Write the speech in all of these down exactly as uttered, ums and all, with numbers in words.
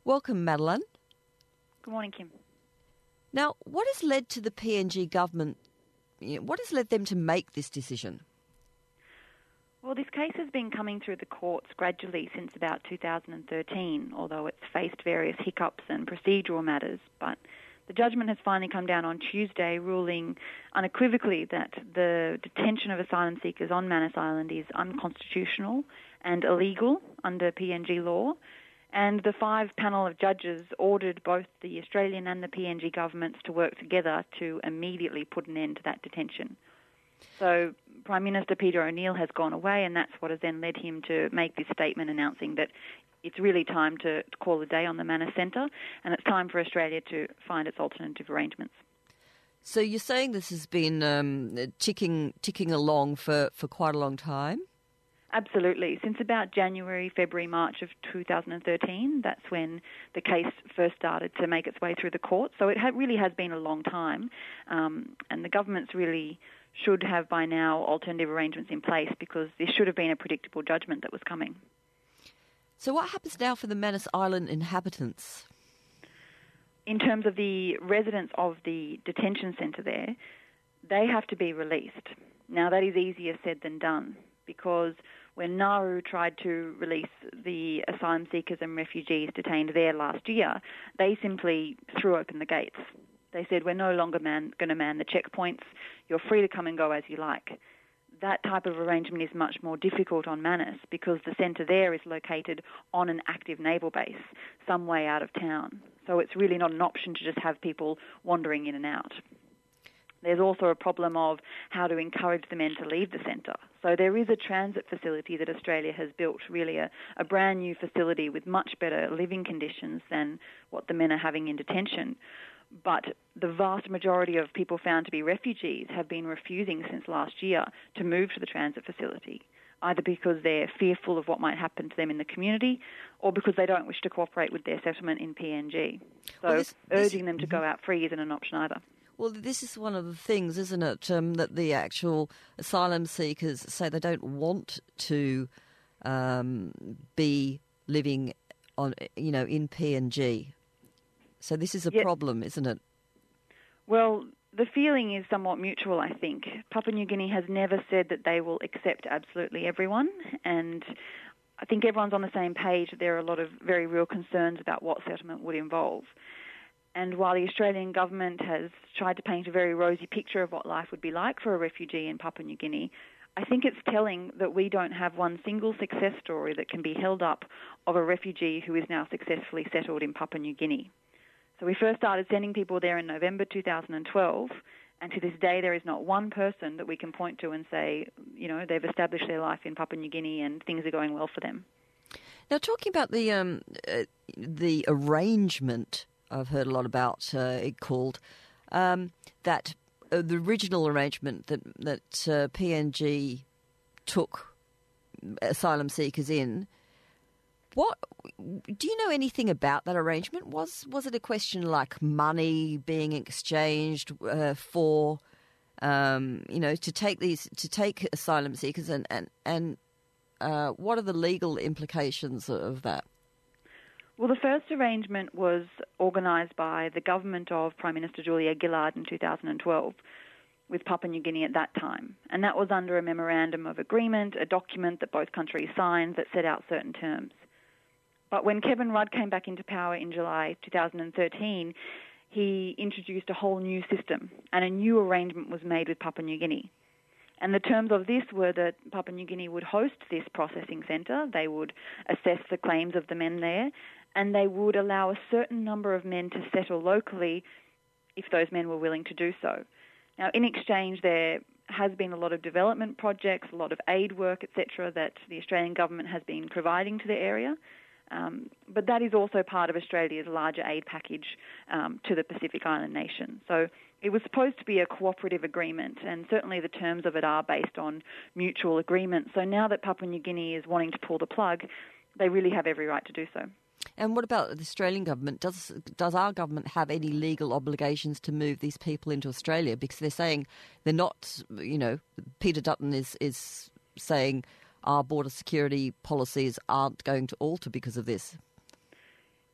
Welcome, Madeline. Good morning, Kim. Now, what has led to the P N G government, you know, what has led them to make this decision? Well, this case has been coming through the courts gradually since about two thousand thirteen, although it's faced various hiccups and procedural matters. But the judgment has finally come down on Tuesday, ruling unequivocally that the detention of asylum seekers on Manus Island is unconstitutional and illegal under P N G law. And the five panel of judges ordered both the Australian and the P N G governments to work together to immediately put an end to that detention. So Prime Minister Peter O'Neill has gone away, and that's what has then led him to make this statement announcing that it's really time to call a day on the Manus Centre, and it's time for Australia to find its alternative arrangements. So you're saying this has been um, ticking ticking along for, for quite a long time? Absolutely. Since about January, February, March of two thousand thirteen, that's when the case first started to make its way through the court. So it ha- really has been a long time, um, and the governments really should have by now alternative arrangements in place because this should have been a predictable judgment that was coming. So what happens now for the Manus Island inhabitants? In terms of the residents of the detention centre there, they have to be released. Now, that is easier said than done, because when Nauru tried to release the asylum seekers and refugees detained there last year, they simply threw open the gates. They said, we're no longer man, going to man the checkpoints. You're free to come and go as you like. That type of arrangement is much more difficult on Manus because the centre there is located on an active naval base, some way out of town. So it's really not an option to just have people wandering in and out. There's also a problem of how to encourage the men to leave the centre. So there is a transit facility that Australia has built, really a, a brand new facility with much better living conditions than what the men are having in detention. But the vast majority of people found to be refugees have been refusing since last year to move to the transit facility, either because they're fearful of what might happen to them in the community or because they don't wish to cooperate with their settlement in P N G. So well, this, this, urging them to go out free isn't an option either. Well, this is one of the things, isn't it, um, that the actual asylum seekers say they don't want to um, be living on, you know, in P N G. So this is a yeah. problem, isn't it? Well, the feeling is somewhat mutual, I think. Papua New Guinea has never said that they will accept absolutely everyone, and I think everyone's on the same page that there are a lot of very real concerns about what settlement would involve. And while the Australian government has tried to paint a very rosy picture of what life would be like for a refugee in Papua New Guinea, I think it's telling that we don't have one single success story that can be held up of a refugee who is now successfully settled in Papua New Guinea. So we first started sending people there in November two thousand twelve, and to this day there is not one person that we can point to and say, you know, they've established their life in Papua New Guinea and things are going well for them. Now, talking about the um, uh, the arrangement, I've heard a lot about uh, it called, um, that uh, the original arrangement that, that uh, P N G took asylum seekers in. What do you know anything about that arrangement? Was was it a question like money being exchanged uh, for, um, you know, to take these to take asylum seekers, and and and uh, what are the legal implications of that? Well, the first arrangement was organised by the government of Prime Minister Julia Gillard in two thousand twelve with Papua New Guinea at that time, and that was under a memorandum of agreement, a document that both countries signed that set out certain terms. But when Kevin Rudd came back into power in July two thousand thirteen, he introduced a whole new system and a new arrangement was made with Papua New Guinea. And the terms of this were that Papua New Guinea would host this processing centre, they would assess the claims of the men there, and they would allow a certain number of men to settle locally if those men were willing to do so. Now, in exchange, there has been a lot of development projects, a lot of aid work, et cetera, that the Australian government has been providing to the area. Um, but that is also part of Australia's larger aid package um, to the Pacific Island nation. So it was supposed to be a cooperative agreement, and certainly the terms of it are based on mutual agreement. So now that Papua New Guinea is wanting to pull the plug, they really have every right to do so. And what about the Australian government? Does does our government have any legal obligations to move these people into Australia? Because they're saying they're not, you know, Peter Dutton is, is saying our border security policies aren't going to alter because of this.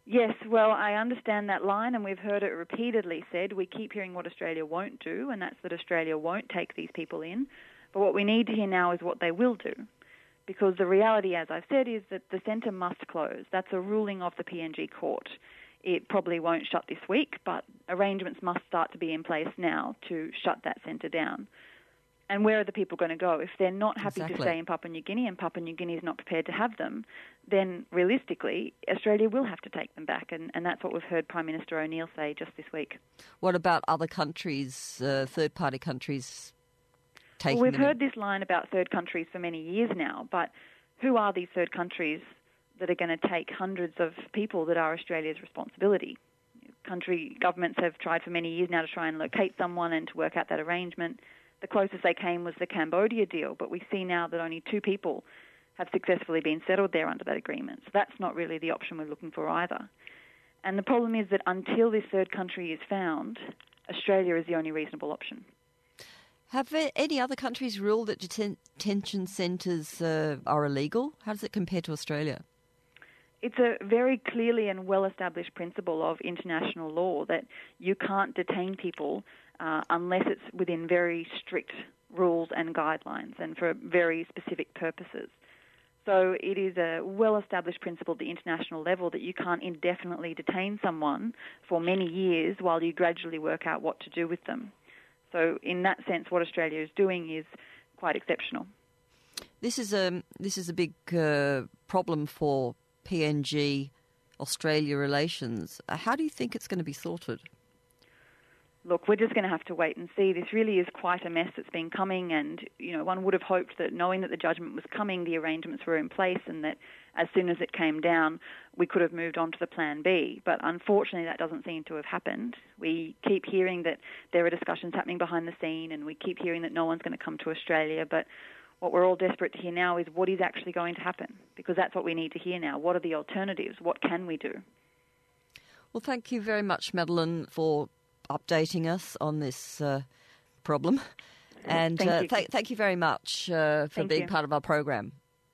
Yes, well, I understand that line, and we've heard it repeatedly said. We keep hearing what Australia won't do, and that's that Australia won't take these people in. But what we need to hear now is what they will do. Because the reality, as I've said, is that the centre must close. That's a ruling of the P N G court. It probably won't shut this week, but arrangements must start to be in place now to shut that centre down. And where are the people going to go? If they're not happy Exactly. to stay in Papua New Guinea and Papua New Guinea is not prepared to have them, then realistically, Australia will have to take them back. And, and that's what we've heard Prime Minister O'Neill say just this week. What about other countries, uh, third-party countries taking Well, we've them heard in? this line about third countries for many years now, but who are these third countries that are going to take hundreds of people that are Australia's responsibility? Country governments have tried for many years now to try and locate someone and to work out that arrangement. The closest they came was the Cambodia deal, but we see now that only two people have successfully been settled there under that agreement. So that's not really the option we're looking for either. And the problem is that until this third country is found, Australia is the only reasonable option. Have there any other countries ruled that deten- detention centres uh, are illegal? How does it compare to Australia? It's a very clearly and well-established principle of international law that you can't detain people uh, unless it's within very strict rules and guidelines and for very specific purposes. So it is a well-established principle at the international level that you can't indefinitely detain someone for many years while you gradually work out what to do with them. So in that sense, what Australia is doing is quite exceptional. This is a, this is a big uh, problem for P N G-Australia relations. How do you think it's going to be sorted? Look, we're just going to have to wait and see. This really is quite a mess that's been coming, and you know, one would have hoped that knowing that the judgment was coming, the arrangements were in place, and that as soon as it came down, we could have moved on to the plan B. But unfortunately, that doesn't seem to have happened. We keep hearing that there are discussions happening behind the scene, and we keep hearing that no one's going to come to Australia, but what we're all desperate to hear now is what is actually going to happen, because that's what we need to hear now. What are the alternatives? What can we do? Well, thank you very much, Madeline, for updating us on this uh, problem. And thank, uh, you. Th- thank you very much uh, for thank being you. part of our program.